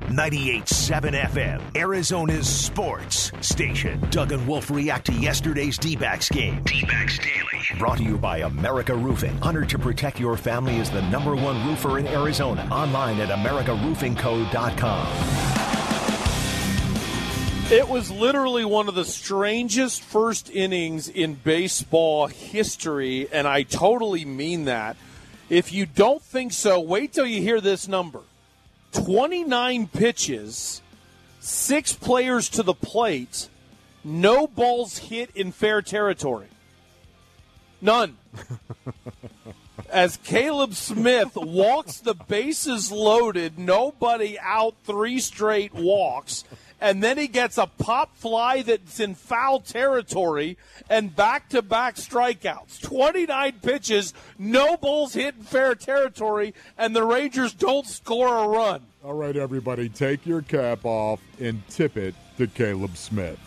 98.7 FM, Arizona's sports station. Doug and Wolf react to yesterday's D-backs game. D-backs Daily. Brought to you by America Roofing. Honored to protect your family as the #1 roofer in Arizona. Online at AmericaRoofingCo.com. It was literally one of the strangest first innings in baseball history, and I totally mean that. If you don't think so, wait till you hear this number. 29 pitches, 6 players to the plate, no balls hit in fair territory. None. As Caleb Smith walks the bases loaded, nobody out, 3 straight walks, and then he gets a pop fly that's in foul territory and back-to-back strikeouts. 29 pitches, no balls hit in fair territory, and the Rangers don't score a run. All right, everybody, take your cap off and tip it to Caleb Smith.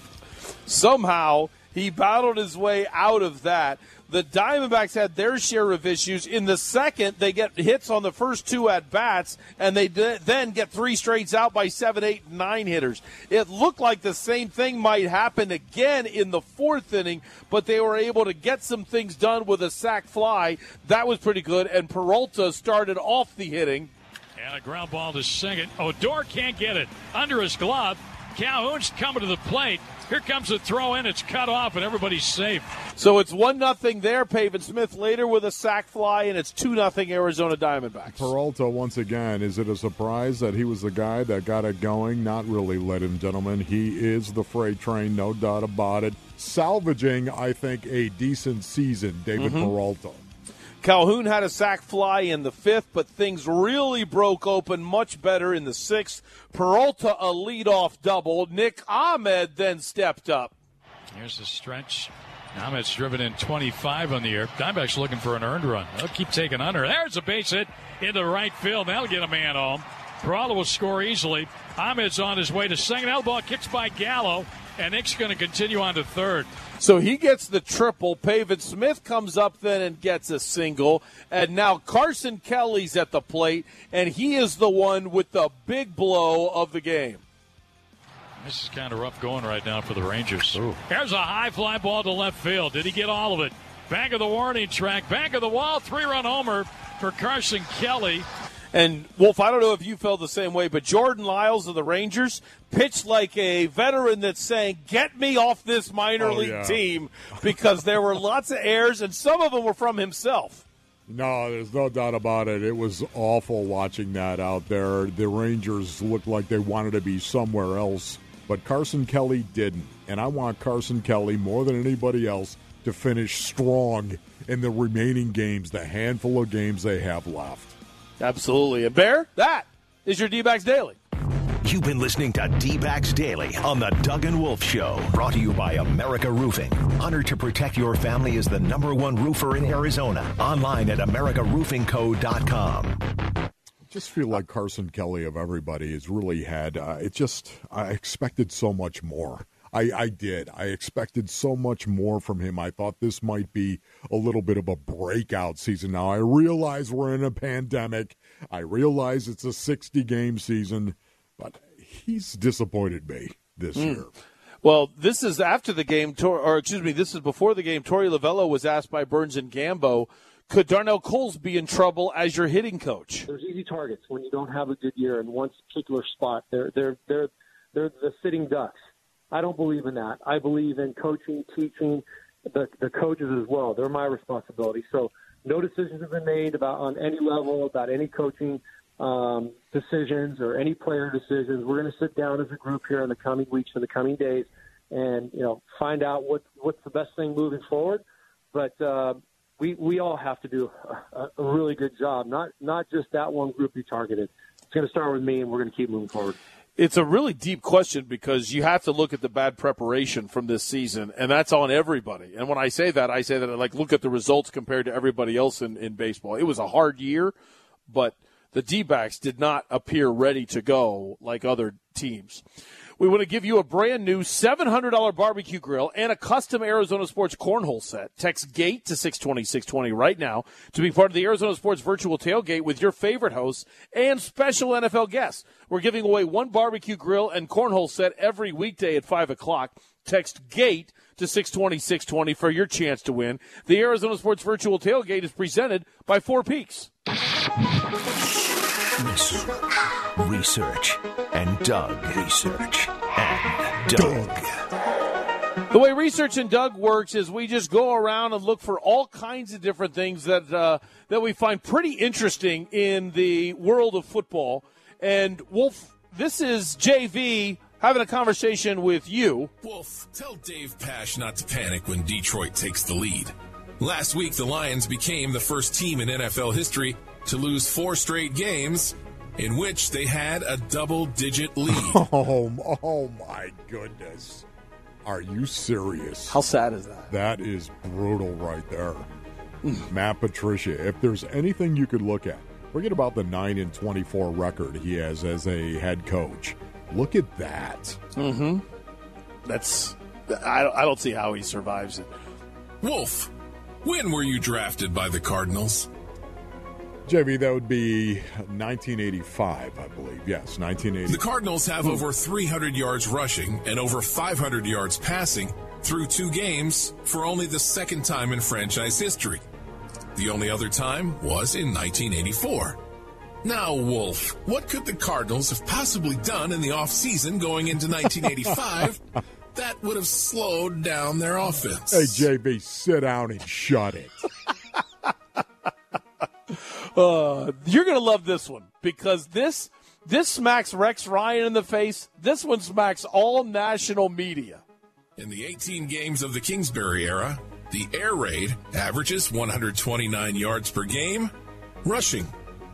Somehow, he battled his way out of that. The Diamondbacks had their share of issues. In the second, they get hits on the first 2 at-bats, and they then get 3 straights out by 7, 8, 9 hitters. It looked like the same thing might happen again in the 4th inning, but they were able to get some things done with a sac fly. That was pretty good, and Peralta started off the hitting. And a ground ball to second. Odor can't get it under his glove. Calhoun's coming to the plate. Here comes the throw in. It's cut off, and everybody's safe. So it's 1-0 there. Pavin Smith later with a sac fly, and it's 2-0 Arizona Diamondbacks. Peralta, once again, is it a surprise that he was the guy that got it going? Not really, ladies and gentlemen. He is the freight train, no doubt about it. Salvaging, I think, a decent season, David Peralta. Calhoun had a sac fly in the 5th, but things really broke open much better in the 6th. Peralta, a leadoff double. Nick Ahmed then stepped up. Here's the stretch. Ahmed's driven in 25 on the year. Diamondbacks looking for an earned run. They'll keep taking under. There's a base hit into right field. That'll get a man home. Peralta will score easily. Ahmed's on his way to second. That ball kicks by Gallo, and Nick's going to continue on to third. So he gets the triple. Pavin Smith comes up then and gets a single. And now Carson Kelly's at the plate, and he is the one with the big blow of the game. This is kind of rough going right now for the Rangers. Ooh. There's a high fly ball to left field. Did he get all of it? Back of the warning track, back of the wall, 3-run homer for Carson Kelly. And, Wolf, I don't know if you felt the same way, but Jordan Lyles of the Rangers pitched like a veteran that's saying, get me off this minor league team, because there were lots of errors, and some of them were from himself. No, there's no doubt about it. It was awful watching that out there. The Rangers looked like they wanted to be somewhere else, but Carson Kelly didn't. And I want Carson Kelly more than anybody else to finish strong in the remaining games, the handful of games they have left. Absolutely. And Bear, that is your D-Backs Daily. You've been listening to D-Backs Daily on the Doug and Wolf Show. Brought to you by America Roofing. Honored to protect your family as the #1 roofer in Arizona. Online at AmericaRoofingCo.com. I just feel like Carson Kelly of everybody has really had, I expected so much more. I did. I expected so much more from him. I thought this might be a little bit of a breakout season. Now, I realize we're in a pandemic. I realize it's a 60-game season, but he's disappointed me this year. Well, this is after the game, this is before the game. Torey Lovello was asked by Burns and Gambo, could Darnell Coles be in trouble as your hitting coach? There's easy targets when you don't have a good year in one particular spot. They're the sitting ducks. I don't believe in that. I believe in coaching, teaching, the coaches as well. They're my responsibility. So no decisions have been made on any level about any coaching decisions or any player decisions. We're going to sit down as a group here in the coming weeks and the coming days and find out what's the best thing moving forward. But we all have to do a really good job, not just that one group you targeted. It's going to start with me, and we're going to keep moving forward. It's a really deep question because you have to look at the bad preparation from this season, and that's on everybody. And when I say that I look at the results compared to everybody else in baseball. It was a hard year, but the D-backs did not appear ready to go like other teams. We want to give you a brand new $700 barbecue grill and a custom Arizona Sports cornhole set. Text GATE to 620-620 right now to be part of the Arizona Sports virtual tailgate with your favorite hosts and special NFL guests. We're giving away one barbecue grill and cornhole set every weekday at 5 o'clock. Text GATE to 620-620 for your chance to win. The Arizona Sports virtual tailgate is presented by Four Peaks. Research and Doug. Research and Doug. The way Research and Doug works is we just go around and look for all kinds of different things that we find pretty interesting in the world of football. And Wolf, this is JV having a conversation with you. Wolf, tell Dave Pasch not to panic when Detroit takes the lead. Last week, the Lions became the first team in NFL history to lose 4 straight games in which they had a double-digit lead. Oh my goodness. Are you serious? How sad is that? That is brutal right there. Matt Patricia, if there's anything you could look at, forget about the 9-24 record he has as a head coach. Look at that. Mm-hmm. I don't see how he survives it. Wolf, when were you drafted by the Cardinals? JV, that would be 1985, I believe. Yes, 1980. The Cardinals have over 300 yards rushing and over 500 yards passing through 2 games for only the second time in franchise history. The only other time was in 1984. Now, Wolf, what could the Cardinals have possibly done in the offseason going into 1985 that would have slowed down their offense? Hey, JV, sit down and shut it. You're going to love this one because this smacks Rex Ryan in the face. This one smacks all national media. In the 18 games of the Kingsbury era, the air raid averages 129 yards per game, rushing.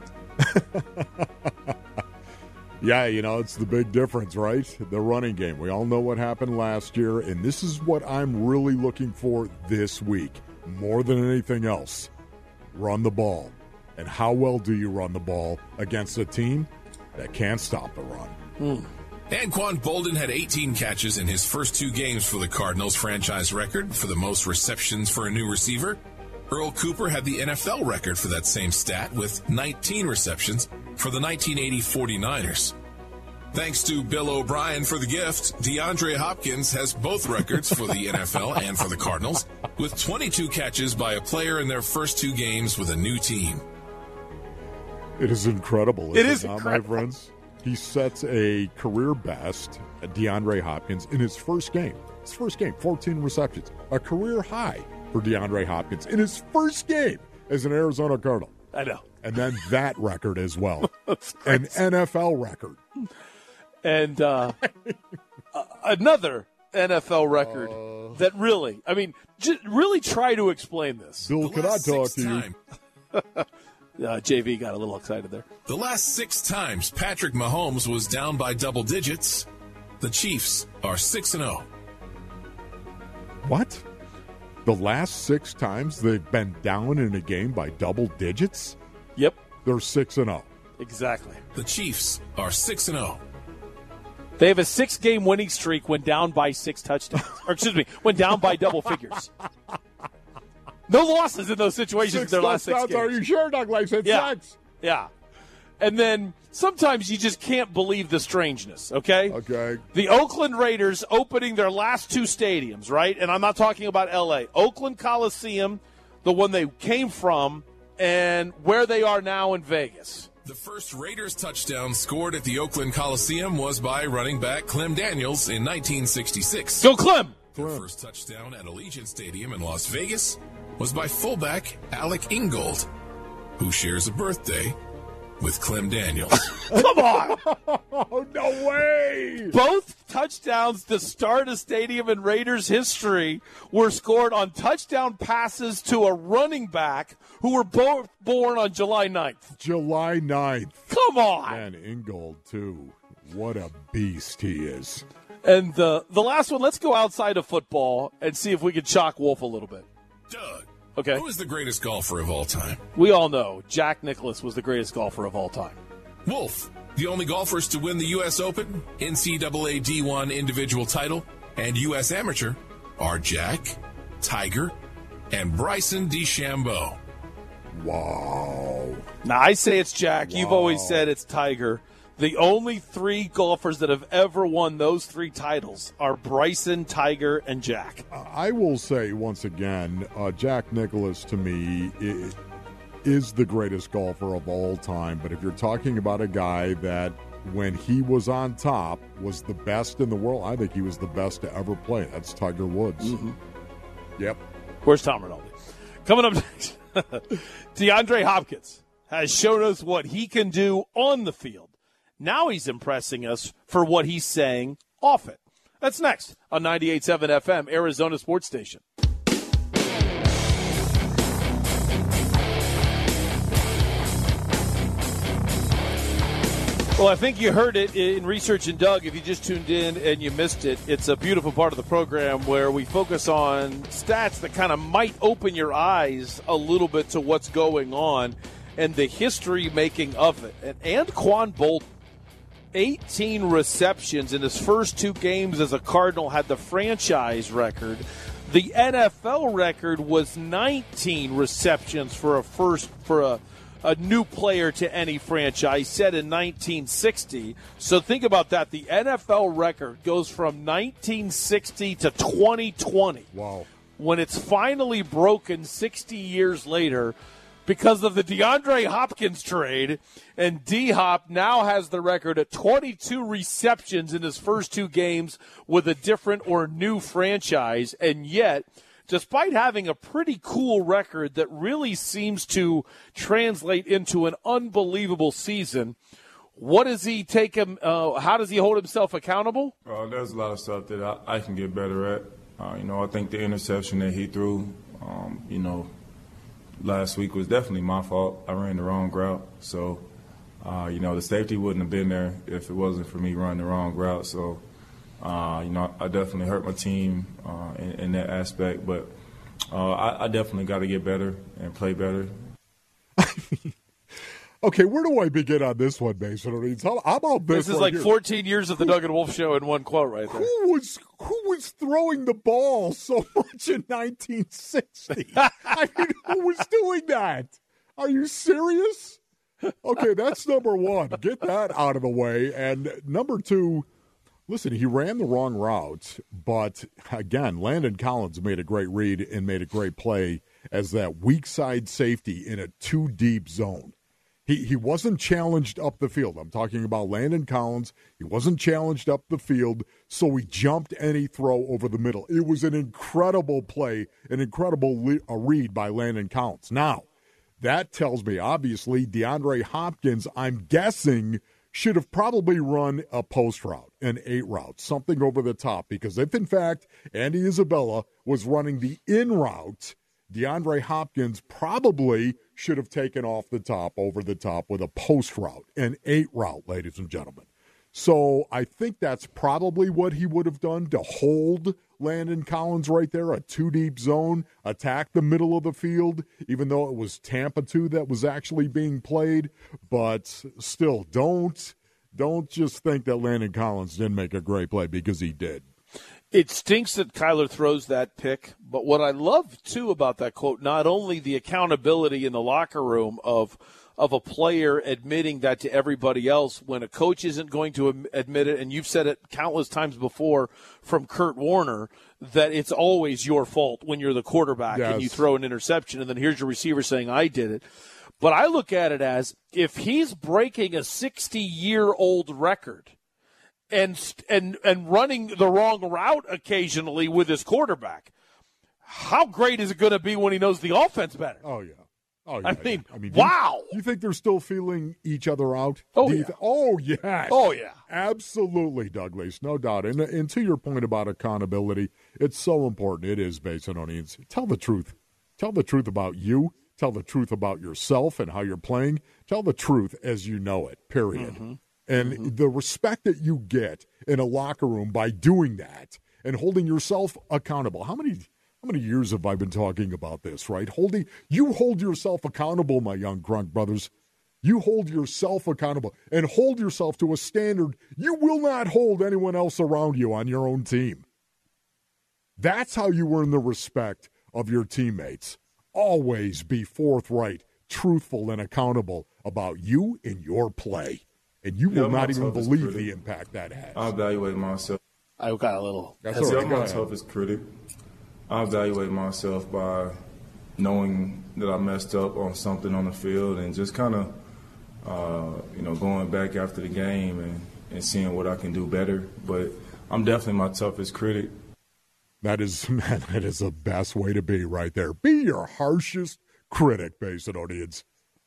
Yeah, it's the big difference, right? The running game. We all know what happened last year, and this is what I'm really looking for this week. More than anything else, run the ball. And how well do you run the ball against a team that can't stop the run? Anquan Boldin had 18 catches in his first 2 games for the Cardinals franchise record for the most receptions for a new receiver. Earl Cooper had the NFL record for that same stat with 19 receptions for the 1980 49ers. Thanks to Bill O'Brien for the gift, DeAndre Hopkins has both records for the NFL and for the Cardinals, with 22 catches by a player in their first 2 games with a new team. It is incredible. It is not, incredible. my friends. He sets a career best, DeAndre Hopkins, in his first game. 14 receptions. A career high for DeAndre Hopkins in his first game as an Arizona Cardinal. I know. And then that record as well. An NFL record. And another NFL record that really, really try to explain this. Bill, can I talk to you? JV got a little excited there. The last 6 times Patrick Mahomes was down by double digits, the Chiefs are 6-0. What? The last 6 times they've been down in a game by double digits? Yep. They're 6-0. Exactly. The Chiefs are 6-0. They have a 6-game winning streak when down by 6 touchdowns. Or, when down by double figures. No losses in those situations in their last 6 games. Are you sure, Douglas? It's 6. Yeah. And then sometimes you just can't believe the strangeness, okay? Okay. The Oakland Raiders opening their last 2 stadiums, right? And I'm not talking about L.A. Oakland Coliseum, the one they came from, and where they are now in Vegas. The first Raiders touchdown scored at the Oakland Coliseum was by running back Clem Daniels in 1966. Go Clem! Their first touchdown at Allegiant Stadium in Las Vegas was by fullback Alec Ingold, who shares a birthday with Clem Daniels. Come on! Oh, no way! Both touchdowns to start a stadium in Raiders history were scored on touchdown passes to a running back who were both born on July 9th. July 9th. Come on! And Ingold, too. What a beast he is. And the last one, let's go outside of football and see if we can shock Wolf a little bit. Doug, Okay. who is the greatest golfer of all time? We all know Jack Nicklaus was the greatest golfer of all time. Wolf, The only golfers to win the U.S. Open, NCAA D1 individual title, and U.S. Amateur are Jack, Tiger, and Bryson DeChambeau. Wow. Now, I say it's Jack. Wow. You've always said it's Tiger. The only three golfers that have ever won those three titles are Bryson, Tiger, and Jack. I will say, once again, Jack Nicklaus, to me, is the greatest golfer of all time. But if you're talking about a guy that, when he was on top, was the best in the world, I think he was the best to ever play. That's Tiger Woods. Mm-hmm. Yep. Where's Tom Rinaldi? Coming up next, DeAndre Hopkins has shown us what he can do on the field. Now he's impressing us for what he's saying off it. That's next on 98.7 FM, Arizona Sports Station. Well, I think you heard it in Research and Doug. If you just tuned in and you missed it, it's a beautiful part of the program where we focus on stats that kind of might open your eyes a little bit to what's going on and the history making of it. And Anquan Boldin, 18 receptions in his first two games as a Cardinal, had the franchise record. The NFL record was 19 receptions for a new player to any franchise, set in 1960. So think about that. The NFL record goes from 1960 to 2020. Wow. When it's finally broken 60 years later because of the DeAndre Hopkins trade, and D-Hop now has the record at 22 receptions in his first two games with a different or new franchise, and yet, despite having a pretty cool record that really seems to translate into an unbelievable season, what does he take him? How does he hold himself accountable? There's a lot of stuff that I can get better at. I think the interception that he threw, last week was definitely my fault. I ran the wrong route. So, the safety wouldn't have been there if it wasn't for me running the wrong route. So, I definitely hurt my team in that aspect, but I definitely got to get better and play better. Okay, where do I begin on this one, Mason? How about this? This is like here? 14 years of the Doug and Wolf Show in one quote right there. Who was throwing the ball so much in 1960? I mean, who was doing that? Are you serious? Okay, that's number one. Get that out of the way. And number two, listen, he ran the wrong route, but again, Landon Collins made a great read and made a great play as that weak side safety in a too deep zone. He wasn't challenged up the field. I'm talking about Landon Collins. He wasn't challenged up the field, so he jumped any throw over the middle. It was an incredible play, an incredible read by Landon Collins. Now, that tells me, obviously, DeAndre Hopkins, I'm guessing, should have probably run a post route, an 8 route, something over the top. Because if, in fact, Andy Isabella was running the in route, DeAndre Hopkins probably should have taken off the top, over the top with a post route, an 8 route, ladies and gentlemen. So I think that's probably what he would have done to hold Landon Collins right there, a 2-deep zone, attack the middle of the field, even though it was Tampa 2 that was actually being played. But still, don't just think that Landon Collins didn't make a great play, because he did. It stinks that Kyler throws that pick, but what I love, too, about that quote, not only the accountability in the locker room of a player admitting that to everybody else when a coach isn't going to admit it, and you've said it countless times before from Kurt Warner, that it's always your fault when you're the quarterback and you throw an interception, and then here's your receiver saying, I did it. But I look at it as, if he's breaking a 60-year-old record, and running the wrong route occasionally with his quarterback, how great is it going to be when he knows the offense better? Oh, yeah. I mean, wow. You think they're still feeling each other out? Oh, yeah. Yes. Oh, yeah. Absolutely, Douglas, no doubt. And to your point about accountability, it's so important. It is, Basinonians. Tell the truth. Tell the truth about you. Tell the truth about yourself and how you're playing. Tell the truth as you know it, period. Mm-hmm. And the respect that you get in a locker room by doing that and holding yourself accountable. How many years have I been talking about this, right? You hold yourself accountable, my young Crunk brothers. You hold yourself accountable and hold yourself to a standard you will not hold anyone else around you on your own team. That's how you earn the respect of your teammates. Always be forthright, truthful, and accountable about you and your play. And you will not even believe the impact that has. I evaluate myself. I got a little. That's all right. I'm my toughest critic. I evaluate myself by knowing that I messed up on something on the field and just kind of, going back after the game and seeing what I can do better. But I'm definitely my toughest critic. That is the best way to be right there. Be your harshest critic, Basinonians.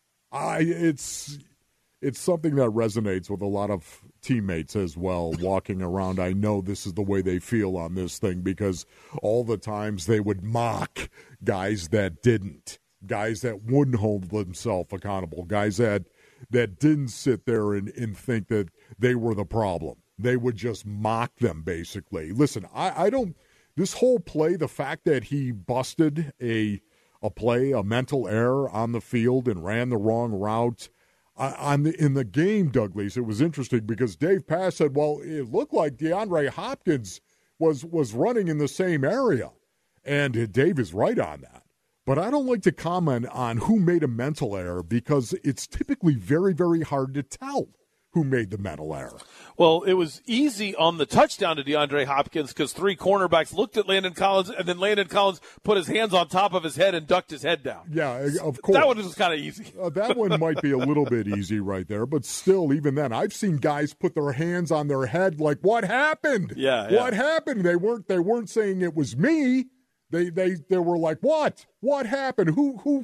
It's something that resonates with a lot of teammates as well, walking around. I know this is the way they feel on this thing because all the times they would mock guys that didn't, guys that wouldn't hold themselves accountable, guys that didn't sit there and think that they were the problem. They would just mock them, basically. Listen, I don't – this whole play, the fact that he busted a mental error on the field and ran the wrong route – in the game, Douglas, it was interesting because Dave Pass said, well, it looked like DeAndre Hopkins was running in the same area. And Dave is right on that. But I don't like to comment on who made a mental error because it's typically very, very hard to tell who made the mental error. Well, it was easy on the touchdown to DeAndre Hopkins because three cornerbacks looked at Landon Collins, and then Landon Collins put his hands on top of his head and ducked his head down. Yeah, of course. That one was kind of easy. That one might be a little bit easy right there, but still, even then, I've seen guys put their hands on their head like, what happened? Yeah. What happened? They weren't saying it was me. They were like, what? What happened? Who?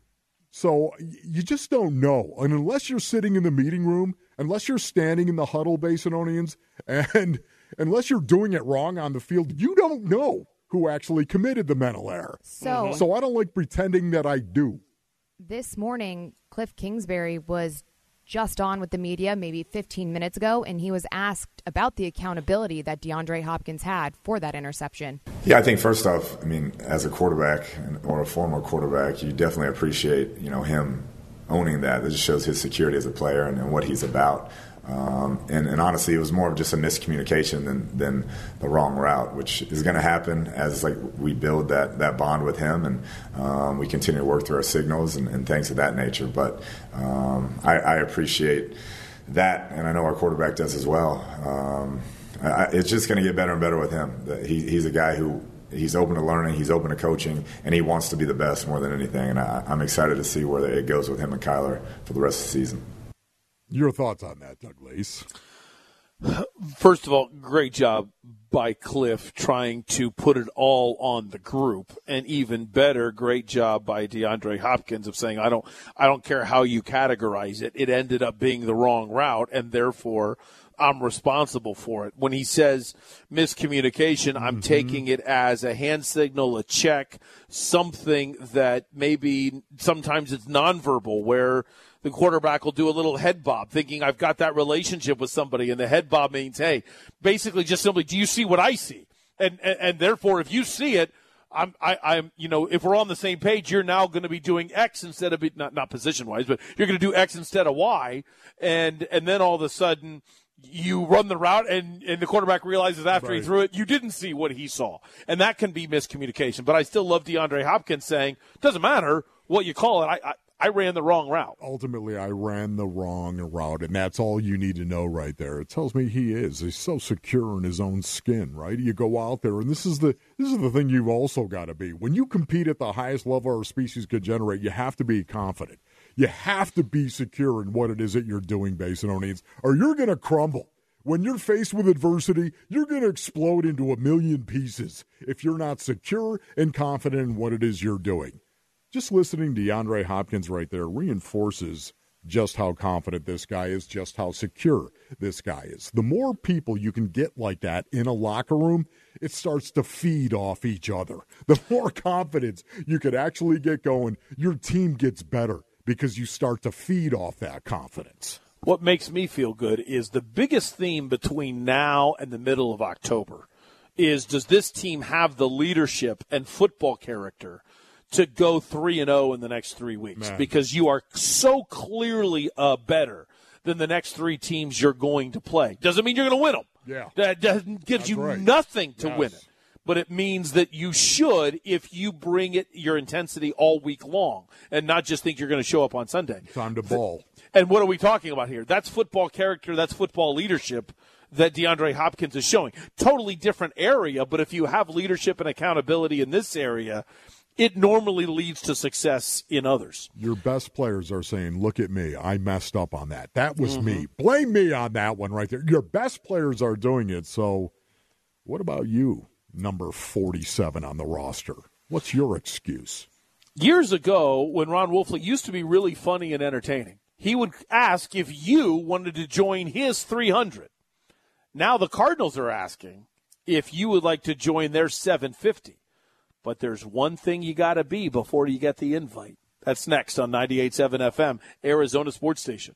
So you just don't know. And unless you're sitting in the meeting room, unless you're standing in the huddle, Basinonians, and unless you're doing it wrong on the field, you don't know who actually committed the mental error. So I don't like pretending that I do. This morning, Cliff Kingsbury was just on with the media maybe 15 minutes ago, and he was asked about the accountability that DeAndre Hopkins had for that interception. Yeah, I think first off, as a quarterback or a former quarterback, you definitely appreciate, him owning that. It just shows his security as a player and what he's about. And honestly, it was more of just a miscommunication than the wrong route, which is going to happen as we build that bond with him and we continue to work through our signals and things of that nature. But I appreciate that, and I know our quarterback does as well. It's just going to get better and better with him. He's a guy who he's open to learning, he's open to coaching, and he wants to be the best more than anything. And I'm excited to see where it goes with him and Kyler for the rest of the season. Your thoughts on that, Douglas? First of all, great job by Cliff trying to put it all on the group, and even better, great job by DeAndre Hopkins of saying, I don't care how you categorize it. It ended up being the wrong route, and therefore I'm responsible for it. When he says miscommunication, I'm taking it as a hand signal, a check, something that maybe sometimes it's nonverbal, where the quarterback will do a little head bob, thinking I've got that relationship with somebody, and the head bob means, hey, basically just simply, do you see what I see? And therefore, if you see it, I'm if we're on the same page, you're now going to be doing X instead of not position wise, but you're going to do X instead of Y, and then all of a sudden you run the route, and the quarterback realizes after he threw it, you didn't see what he saw, and that can be miscommunication. But I still love DeAndre Hopkins saying, doesn't matter what you call it, I ran the wrong route. Ultimately, I ran the wrong route, and that's all you need to know right there. It tells me he's so secure in his own skin, right? You go out there, and this is the thing you've also got to be. When you compete at the highest level our species could generate, you have to be confident. You have to be secure in what it is that you're doing, Basinonians, or you're going to crumble. When you're faced with adversity, you're going to explode into a million pieces if you're not secure and confident in what it is you're doing. Just listening to DeAndre Hopkins right there reinforces just how confident this guy is, just how secure this guy is. The more people you can get like that in a locker room, it starts to feed off each other. The more confidence you could actually get going, your team gets better because you start to feed off that confidence. What makes me feel good is the biggest theme between now and the middle of October is, does this team have the leadership and football character to go 3-0 in the next 3 weeks because you are so clearly better than the next 3 teams you're going to play. Doesn't mean you're going to win them. Yeah. That gives you nothing to win it. But it means that you should if you bring your intensity all week long and not just think you're going to show up on Sunday. Time to ball. And what are we talking about here? That's football character. That's football leadership that DeAndre Hopkins is showing. Totally different area, but if you have leadership and accountability in this area, it normally leads to success in others. Your best players are saying, look at me. I messed up on that. That was me. Blame me on that one right there. Your best players are doing it. So what about you, number 47 on the roster? What's your excuse? Years ago, when Ron Wolfley used to be really funny and entertaining, he would ask if you wanted to join his 300. Now the Cardinals are asking if you would like to join their 750. But there's one thing you got to be before you get the invite. That's next on 98.7 FM, Arizona Sports Station.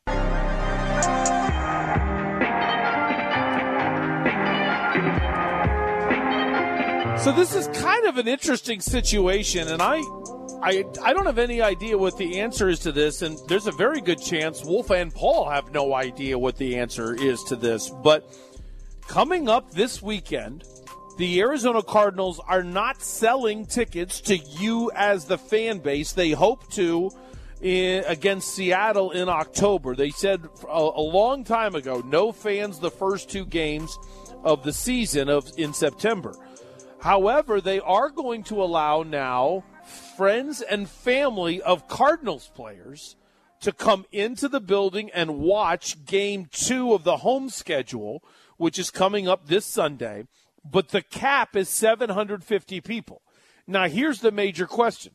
So this is kind of an interesting situation, and I don't have any idea what the answer is to this, and there's a very good chance Wolf and Paul have no idea what the answer is to this. But coming up this weekend, the Arizona Cardinals are not selling tickets to you as the fan base. They hope to against Seattle in October. They said a long time ago, no fans the first 2 games of the season in September. However, they are going to allow now friends and family of Cardinals players to come into the building and watch Game 2 of the home schedule, which is coming up this Sunday. But the cap is 750 people. Now, here's the major question.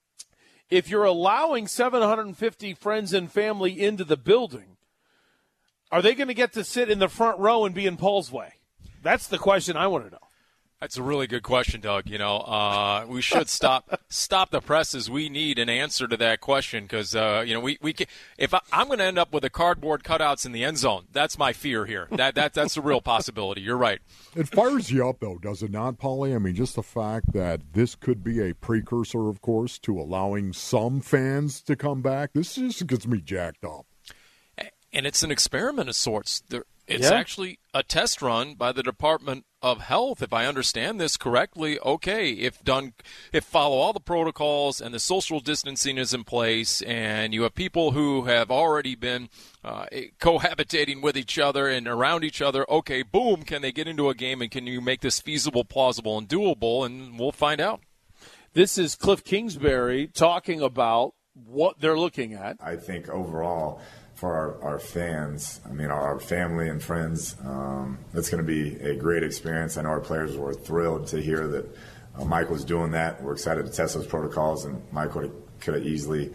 If you're allowing 750 friends and family into the building, are they going to get to sit in the front row and be in Paul's way? That's the question I want to know. That's a really good question, Doug. We should stop the presses. We need an answer to that question because we can, if I'm going to end up with the cardboard cutouts in the end zone, that's my fear here. That's a real possibility. You're right. It fires you up, though, does it not, Paulie? I mean, just the fact that this could be a precursor, of course, to allowing some fans to come back. This just gets me jacked up. And it's an experiment of sorts. It's actually a test run by the Department of Health, if I understand this correctly. Okay, if follow all the protocols and the social distancing is in place, and you have people who have already been cohabitating with each other and around each other, okay, boom, can they get into a game and can you make this feasible, plausible, and doable? And we'll find out. This is Cliff Kingsbury talking about what they're looking at. I think overall, for our fans, our family and friends, it's going to be a great experience. I know our players were thrilled to hear that Mike was doing that. We're excited to test those protocols, and Mike could have easily,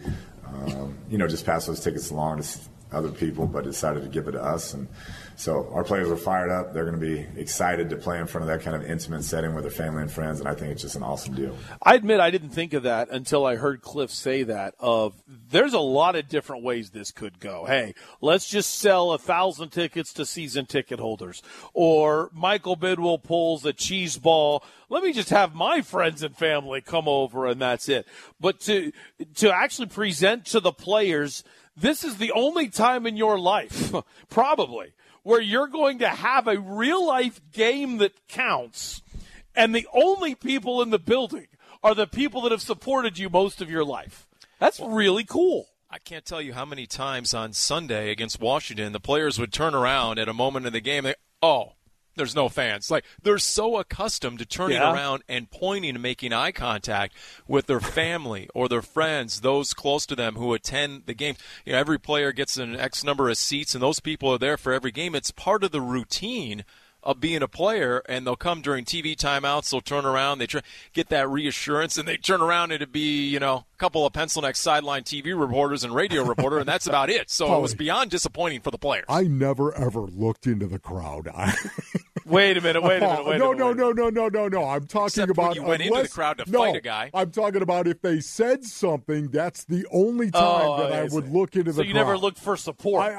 just passed those tickets along to other people, but decided to give it to us. And so our players are fired up. They're going to be excited to play in front of that kind of intimate setting with their family and friends, and I think it's just an awesome deal. I admit I didn't think of that until I heard Cliff say that. There's a lot of different ways this could go. Hey, let's just sell 1,000 tickets to season ticket holders. Or Michael Bidwell pulls a cheese ball. Let me just have my friends and family come over, and that's it. But to actually present to the players, this is the only time in your life, probably, where you're going to have a real-life game that counts, and the only people in the building are the people that have supported you most of your life. That's really cool. I can't tell you how many times on Sunday against Washington the players would turn around at a moment in the game and there's no fans. Like, they're so accustomed to turning around and pointing and making eye contact with their family or their friends, those close to them who attend the game. Every player gets an X number of seats, and those people are there for every game. It's part of the routine of being a player, and they'll come during TV timeouts. They'll turn around, they get that reassurance, and they turn around and it'd be, a couple of pencil neck sideline TV reporters and radio reporter, and that's about it. So it was beyond disappointing for the players. I never ever looked into the crowd. Wait a minute. No. I'm talking Except about when you went into the crowd to fight a guy. I'm talking about if they said something. That's the only time that I would look into the crowd. So you never looked for support.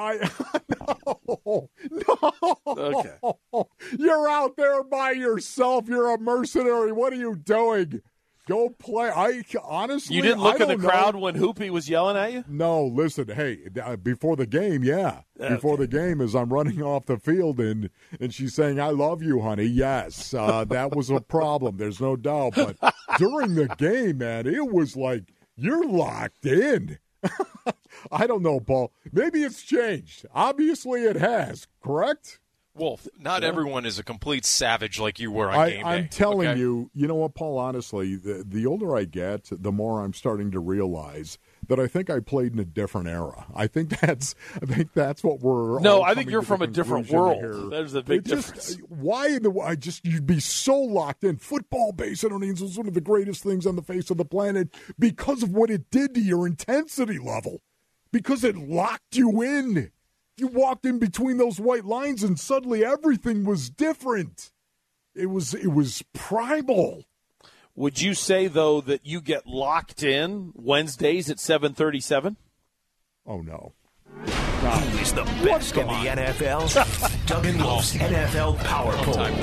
No. Okay. You're out there by yourself. You're a mercenary. What are you doing? Go play. I honestly, you didn't look I in the don't crowd know. when Hoopy was yelling at you? No, listen, hey, before the game, yeah. Okay. Before the game, as I'm running off the field and she's saying, I love you, honey. Yes, that was a problem. There's no doubt. But during the game, man, it was like you're locked in. I don't know, Paul. Maybe it's changed. Obviously it has, correct? Wolf, not everyone is a complete savage like you were on game day. I'm telling you, you know what, Paul, honestly, the older I get, the more I'm starting to realize that I think I played in a different era. I think that's what we're. No, I think you're from a different world. Here. There's a big difference. You'd be so locked in. Football, Base Innings, was one of the greatest things on the face of the planet because of what it did to your intensity level, because it locked you in. You walked in between those white lines, and suddenly everything was different. It was primal. Would you say, though, that you get locked in Wednesdays at 7:37? Oh, no. Who is the best in the NFL? Doug and Wolf's NFL Power Poll. I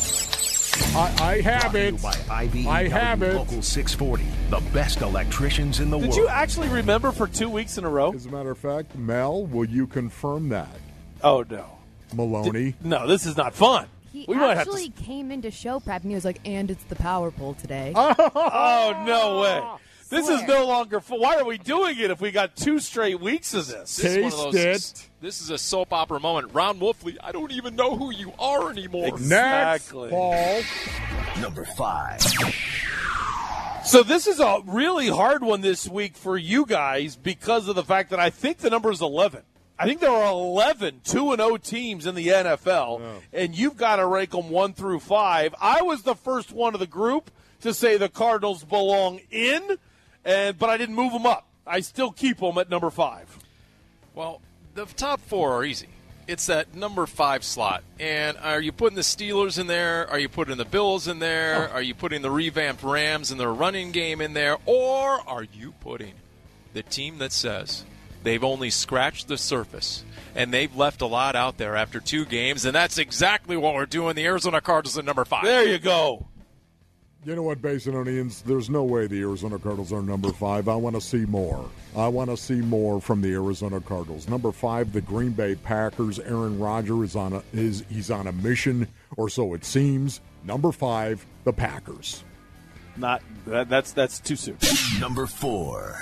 have it. I have it. Local 640, the best electricians in the world. Did you actually remember for 2 weeks in a row? As a matter of fact, Mel, will you confirm that? Oh, no. Maloney? No, this is not fun. He actually came into show prep and he was like, and it's the power poll today. Oh, no way. This is no longer fun. Why are we doing it if we got 2 straight weeks of this? Taste This is a soap opera moment. Ron Wolfley, I don't even know who you are anymore. Exactly. Next, Paul. Number 5. So this is a really hard one this week for you guys because of the fact that I think the number is 11. I think there are 11 2-0 teams in the NFL, and you've got to rank them 1 through 5. I was the first one of the group to say the Cardinals belong in, but I didn't move them up. I still keep them at number 5. Well, the top 4 are easy. It's that number 5 slot. And are you putting the Steelers in there? Are you putting the Bills in there? Are you putting the revamped Rams and their running game in there? Or are you putting the team that says they've only scratched the surface and they've left a lot out there after 2 games? And that's exactly what we're doing. The Arizona Cardinals at number 5. There you go. You know what, Basinonians? There's no way the Arizona Cardinals are number 5. I want to see more. I want to see more from the Arizona Cardinals. Number 5, the Green Bay Packers. Aaron Rodgers he's on a mission, or so it seems. Number 5, the Packers. That's too soon. Number 4.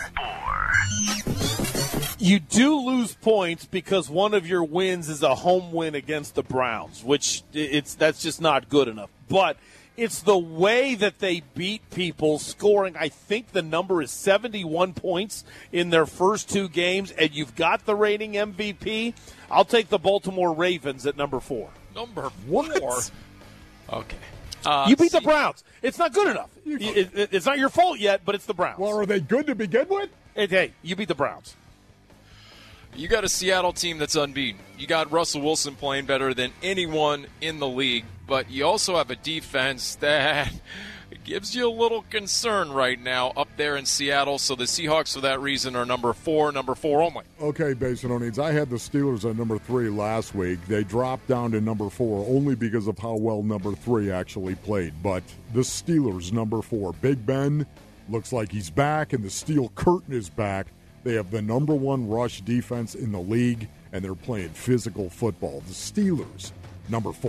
You do lose points because one of your wins is a home win against the Browns, which that's just not good enough. But it's the way that they beat people, scoring, I think the number is 71 points in their first 2 games, and you've got the reigning MVP. I'll take the Baltimore Ravens at number 4. Number 4? What? Okay. You beat the Browns. It's not good enough. It's not your fault yet, but it's the Browns. Well, are they good to begin with? Hey, you beat the Browns. You got a Seattle team that's unbeaten. You got Russell Wilson playing better than anyone in the league, but you also have a defense that gives you a little concern right now up there in Seattle. So the Seahawks, for that reason, are number 4 only. Okay, Basinonians, I had the Steelers at number 3 last week. They dropped down to number 4 only because of how well number 3 actually played. But the Steelers, number 4. Big Ben looks like he's back, and the Steel Curtain is back. They have the number 1 rush defense in the league, and they're playing physical football. The Steelers, number 4.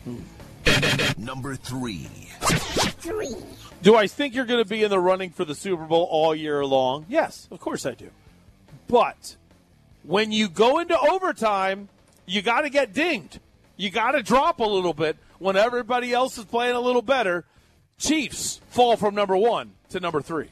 Number 3. Do I think you're going to be in the running for the Super Bowl all year long? Yes, of course I do. But when you go into overtime, you got to get dinged. You got to drop a little bit when everybody else is playing a little better. Chiefs fall from number 1 to number 3.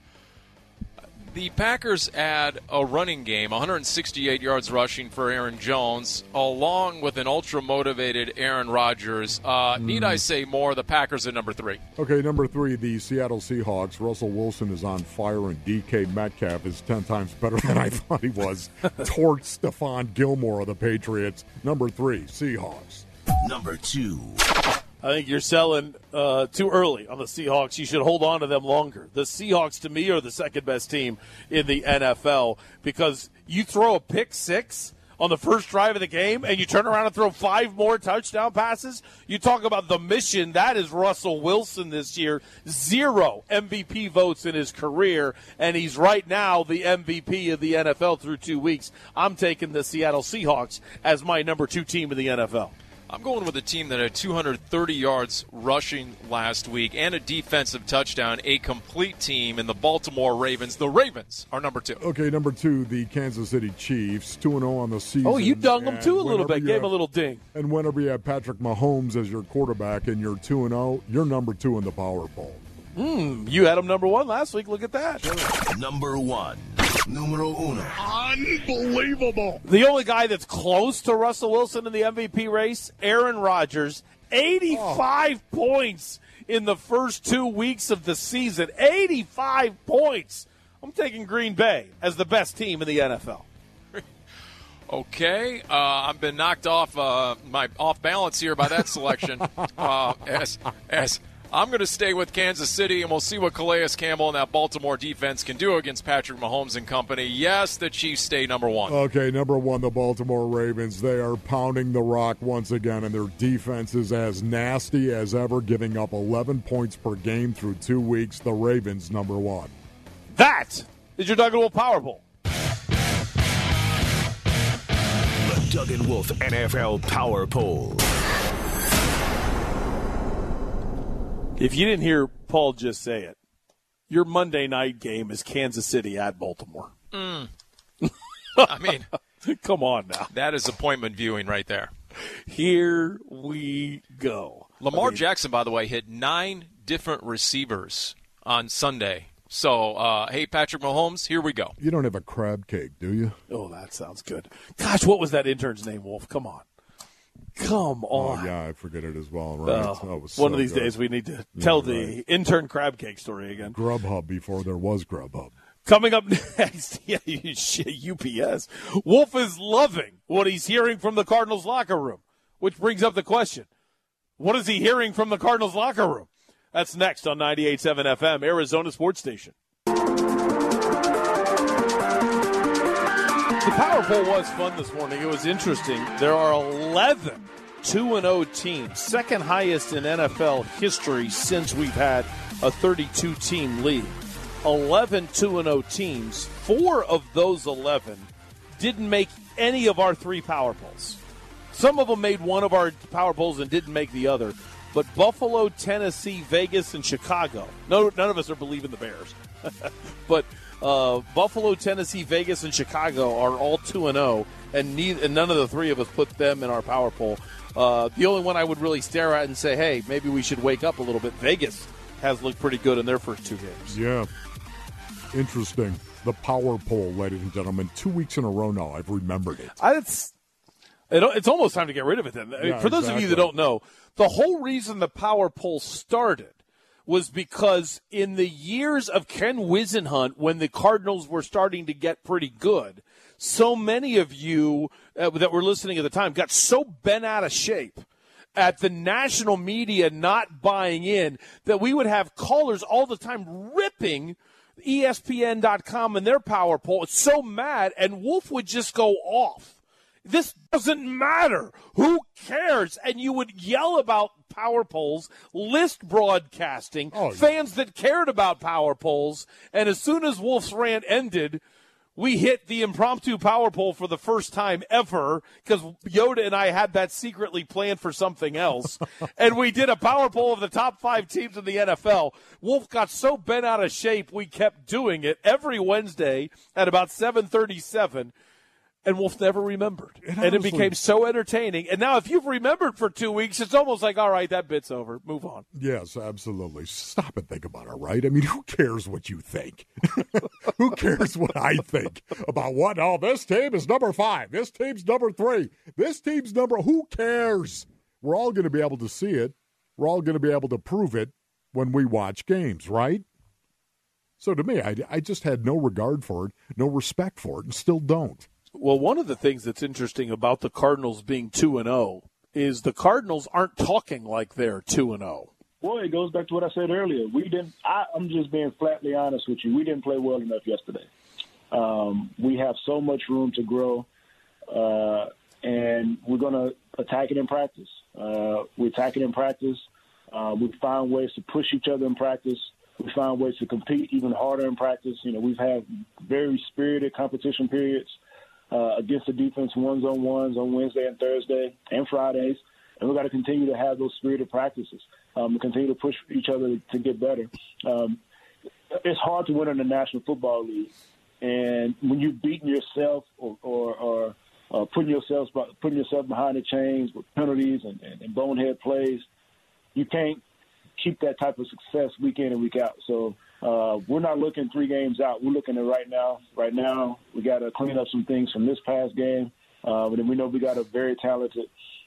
The Packers add a running game, 168 yards rushing for Aaron Jones, along with an ultra-motivated Aaron Rodgers. Need I say more? The Packers at number 3. Okay, number 3, the Seattle Seahawks. Russell Wilson is on fire, and DK Metcalf is 10 times better than I thought he was. Torch Stephon Gilmore of the Patriots. Number 3, Seahawks. Number 2. I think you're selling too early on the Seahawks. You should hold on to them longer. The Seahawks, to me, are the second-best team in the NFL because you throw a pick 6 on the first drive of the game, and you turn around and throw 5 more touchdown passes. You talk about the mission. That is Russell Wilson this year. 0 MVP votes in his career, and he's right now the MVP of the NFL through 2 weeks. I'm taking the Seattle Seahawks as my number 2 team in the NFL. I'm going with a team that had 230 yards rushing last week and a defensive touchdown, a complete team in the Baltimore Ravens. The Ravens are number 2. Okay, number 2, the Kansas City Chiefs, 2-0 on the season. Oh, you dung them too a little bit, gave him a little ding. And whenever you have Patrick Mahomes as your quarterback and you're 2-0, you're number 2 in the power poll. You had him number 1 last week. Look at that. Number 1. Numero uno. Unbelievable. The only guy that's close to Russell Wilson in the MVP race, Aaron Rodgers, 85 points in the first 2 weeks of the season. 85 points. I'm taking Green Bay as the best team in the NFL. Okay, I've been knocked off off balance here by that selection. As I'm going to stay with Kansas City, and we'll see what Calais Campbell and that Baltimore defense can do against Patrick Mahomes and company. Yes, the Chiefs stay number 1. Okay, number 1, the Baltimore Ravens. They are pounding the rock once again, and their defense is as nasty as ever, giving up 11 points per game through 2 weeks. The Ravens, number 1. That is your Doug and Wolf Power Poll. The Doug and Wolf NFL Power Poll. If you didn't hear Paul just say it, your Monday night game is Kansas City at Baltimore. I mean, come on now. That is appointment viewing right there. Here we go. Lamar Jackson, by the way, hit 9 different receivers on Sunday. So, hey, Patrick Mahomes, here we go. You don't have a crab cake, do you? Oh, that sounds good. Gosh, what was that intern's name, Wolf? Come on. Come on. Oh, yeah, I forget it as well. Right? One of these days we need to tell the intern crab cake story again. Grubhub before there was Grubhub. Coming up next, UPS. Wolf is loving what he's hearing from the Cardinals locker room, which brings up the question, what is he hearing from the Cardinals locker room? That's next on 98.7 FM, Arizona Sports Station. The Power Poll was fun this morning. It was interesting. There are 11 2-0 teams, second highest in NFL history since we've had a 32-team league. 11 2-0 teams. 4 of those 11 didn't make any of our 3 Power Polls. Some of them made one of our Power Polls and didn't make the other. But Buffalo, Tennessee, Vegas, and Chicago. No, none of us are believing the Bears. But Buffalo, Tennessee, Vegas, and Chicago are all 2-0, and none of the 3 of us put them in our Power Poll. The only one I would really stare at and say, hey, maybe we should wake up a little bit. Vegas has looked pretty good in their first 2 games. Yeah. Interesting. The Power Poll, ladies and gentlemen. 2 weeks in a row now. I've remembered it. It's almost time to get rid of it then. I mean, for those of you that don't know, the whole reason the Power Poll started was because in the years of Ken Whisenhunt, when the Cardinals were starting to get pretty good, so many of you that were listening at the time got so bent out of shape at the national media not buying in that we would have callers all the time ripping ESPN.com and their Power Poll. It's so mad, and Wolf would just go off. This doesn't matter. Who cares? And you would yell about Power Polls, list broadcasting, fans that cared about Power Polls, and as soon as Wolf's rant ended, we hit the impromptu Power Poll for the first time ever because Yoda and I had that secretly planned for something else, and we did a Power Poll of the top 5 teams in the NFL. Wolf got so bent out of shape, we kept doing it every Wednesday at about 7:37. And Wolf never remembered. And it became so entertaining. And now if you've remembered for 2 weeks, it's almost like, all right, that bit's over. Move on. Yes, absolutely. Stop and think about it, right? I mean, who cares what you think? Who cares what I think about what? Oh, this team is number 5. This team's number 3. This team's who cares? We're all going to be able to see it. We're all going to be able to prove it when we watch games, right? So to me, I just had no regard for it, no respect for it, and still don't. Well, one of the things that's interesting about the Cardinals being 2-0 is the Cardinals aren't talking like they're 2-0. Well, it goes back to what I said earlier. I'm just being flatly honest with you. We didn't play well enough yesterday. We have so much room to grow. and we're going to attack it in practice. We attack it in practice. We find ways to push each other in practice. We find ways to compete even harder in practice. We've had very spirited competition periods against the defense, ones-on-ones on Wednesday and Thursday and Fridays. And we've got to continue to have those spirited practices and continue to push each other to get better. It's hard to win in the National Football League. And when you're beating yourself or putting yourself behind the chains with penalties and bonehead plays, you can't keep that type of success week in and week out. So we're not looking 3 games out. We're looking at right now. Right now, we got to clean up some things from this past game. And then we know we got a very talented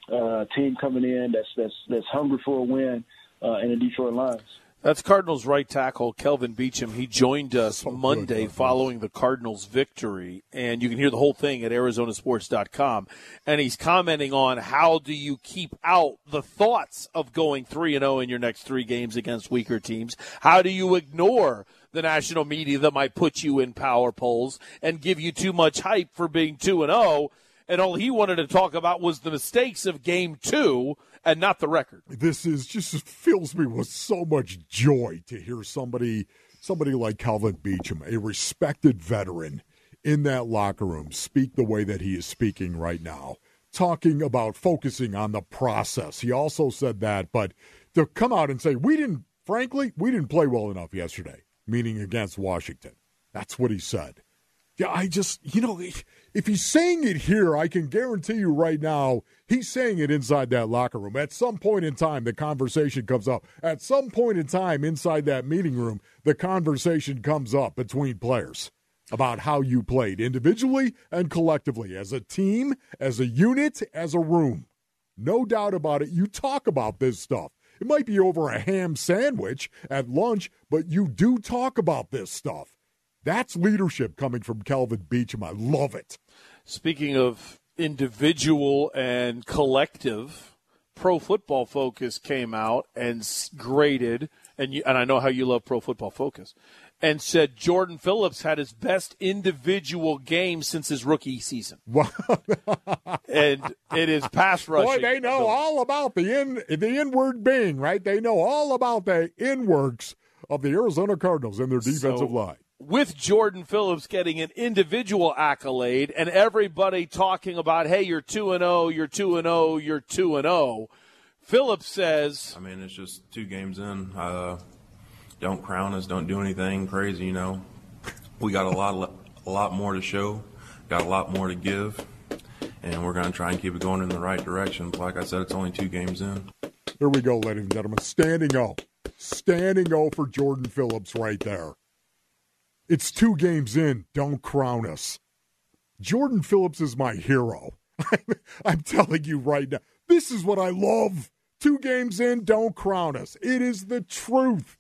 team coming in that's hungry for a win in the Detroit Lions. That's Cardinals right tackle Kelvin Beachum. He joined us Monday following the Cardinals' victory, and you can hear the whole thing at ArizonaSports.com. And he's commenting on how do you keep out the thoughts of going 3-0 in your next 3 games against weaker teams? How do you ignore the national media that might put you in power polls and give you too much hype for being 2-0? And all he wanted to talk about was the mistakes of Game 2 and not the record. This is just fills me with so much joy to hear somebody like Kelvin Beachum, a respected veteran in that locker room, speak the way that he is speaking right now, talking about focusing on the process. He also said that, but to come out and say, we didn't play well enough yesterday, meaning against Washington. That's what he said. Yeah, I just, if he's saying it here, I can guarantee you right now, he's saying it inside that locker room. At some point in time, the conversation comes up. At some point in time inside that meeting room, the conversation comes up between players about how you played individually and collectively, as a team, as a unit, as a room. No doubt about it. You talk about this stuff. It might be over a ham sandwich at lunch, but you do talk about this stuff. That's leadership coming from Kelvin Beachum. I love it. Speaking of individual and collective, Pro Football Focus came out and graded, and I know how you love Pro Football Focus, and said Jordan Phillips had his best individual game since his rookie season. And it is pass rushing. Boy, they know all about the inward being, right? They know all about the inworks of the Arizona Cardinals and their defensive line. With Jordan Phillips getting an individual accolade and everybody talking about, hey, you're 2-0, you're 2-0, you're 2-0, Phillips says, it's just 2 games in. Don't crown us, don't do anything crazy, We got a lot more to show, got a lot more to give, and we're going to try and keep it going in the right direction. Like I said, it's only 2 games in. Here we go, ladies and gentlemen. Standing O for Jordan Phillips right there. It's 2 games in. Don't crown us. Jordan Phillips is my hero. I'm telling you right now. This is what I love. 2 games in. Don't crown us. It is the truth.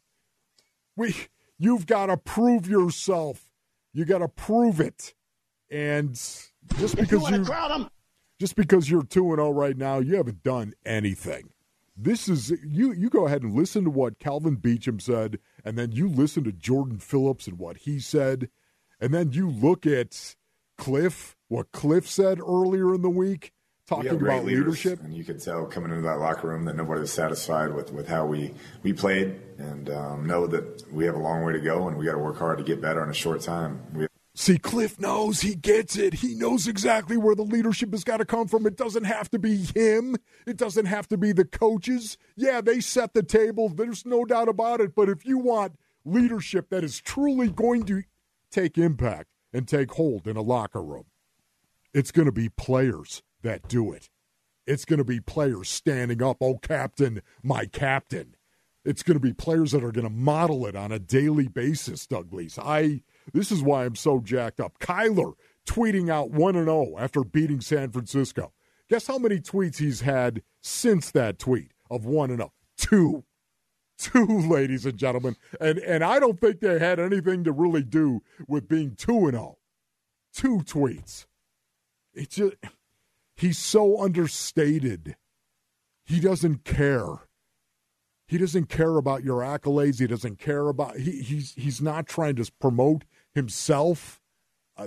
You've got to prove yourself. You got to prove it. And just because you're 2-0 right now, you haven't done anything. This is you go ahead and listen to what Kelvin Beachum said, and then you listen to Jordan Phillips and what he said, and then you look at what Cliff said earlier in the week, talking about leadership. And you could tell coming into that locker room that nobody was satisfied with how we played, and know that we have a long way to go, and we got to work hard to get better in a short time. See, Cliff knows. He gets it. He knows exactly where the leadership has got to come from. It doesn't have to be him. It doesn't have to be the coaches. Yeah, they set the table. There's no doubt about it. But if you want leadership that is truly going to take impact and take hold in a locker room, it's going to be players that do it. It's going to be players standing up. Oh, captain, my captain. It's going to be players that are going to model it on a daily basis, Douglas. This is why I'm so jacked up. Kyler tweeting out 1-0 after beating San Francisco. Guess how many tweets he's had since that tweet of 1-0? 2. 2, ladies and gentlemen. And I don't think they had anything to really do with being 2-0. 2 tweets. It's just, he's so understated. He doesn't care. He doesn't care about your accolades. He doesn't care about he's not trying to promote himself.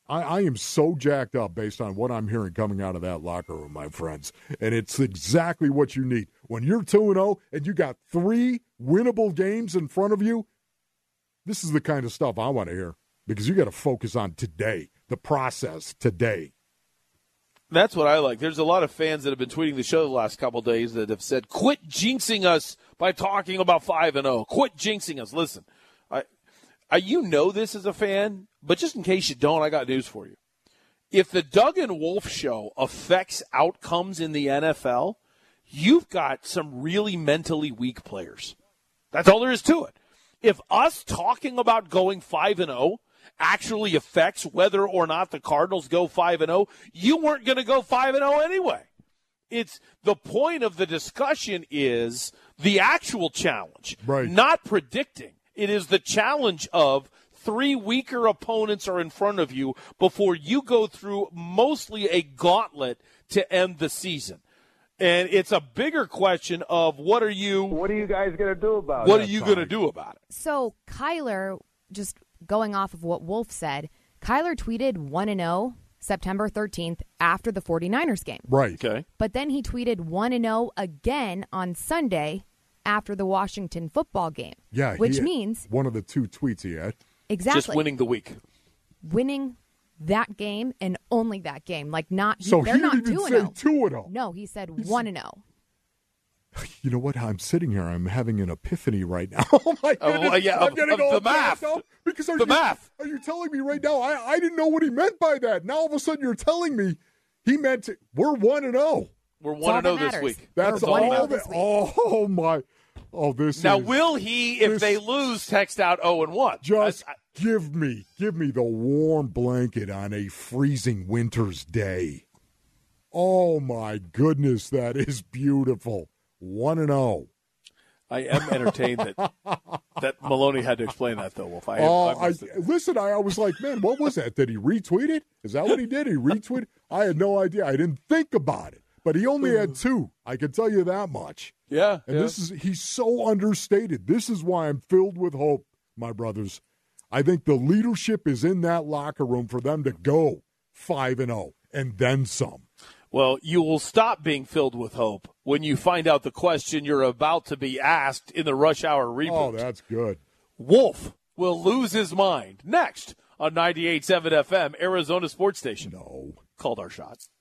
I am so jacked up based on what I'm hearing coming out of that locker room, my friends. And it's exactly what you need. When you're 2-0 and you got 3 winnable games in front of you, this is the kind of stuff I want to hear because you got to focus on today, the process today. That's what I like. There's a lot of fans that have been tweeting the show the last couple of days that have said, quit jinxing us by talking about 5-0. Quit jinxing us. Listen, you know this as a fan, but just in case you don't, I got news for you. If the Doug and Wolf show affects outcomes in the NFL, you've got some really mentally weak players. That's all there is to it. If us talking about going 5-0 actually affects whether or not the Cardinals go 5-0, you weren't going to go 5-0 anyway. It's the point of the discussion is the actual challenge, right? Not predicting. It is the challenge of 3 weaker opponents are in front of you before you go through mostly a gauntlet to end the season. And it's a bigger question of what are you guys going to do about it? What are you going to do about it? So Kyler, just going off of what Wolf said, Kyler tweeted 1-0 September 13th after the 49ers game. Right. Okay. But then he tweeted 1-0 again on Sunday after the Washington football game. Yeah. Which means one of the 2 tweets he had. Exactly. Just winning the week. Winning that game and only that game. Like not so they're he not didn't doing say 2-0. 2-0. No, he said 1-0. You know what? I'm sitting here. I'm having an epiphany right now. Oh, my goodness. I'm getting the math. Because math. Are you telling me right now? I didn't know what he meant by that. Now all of a sudden you're telling me he meant we're 1-0. We're 1-0 this week. That's all that. Oh, my. Oh, this now, is. Will he, if they lose, text out 0-1? Just give me the warm blanket on a freezing winter's day. Oh, my goodness, that is beautiful. 1-0. I am entertained that Maloney had to explain that, though, Wolf. Listen, I was like, man, what was that? Did he retweet it? Is that what he did? He retweeted? I had no idea. I didn't think about it. But he only had 2. I can tell you that much. Yeah. And he's so understated. This is why I'm filled with hope, my brothers. I think the leadership is in that locker room for them to go 5-0 and then some. Well, you will stop being filled with hope when you find out the question you're about to be asked in the Rush Hour reboot. Oh, that's good. Wolf will lose his mind next on 98.7 FM, Arizona Sports Station. No. Called our shots.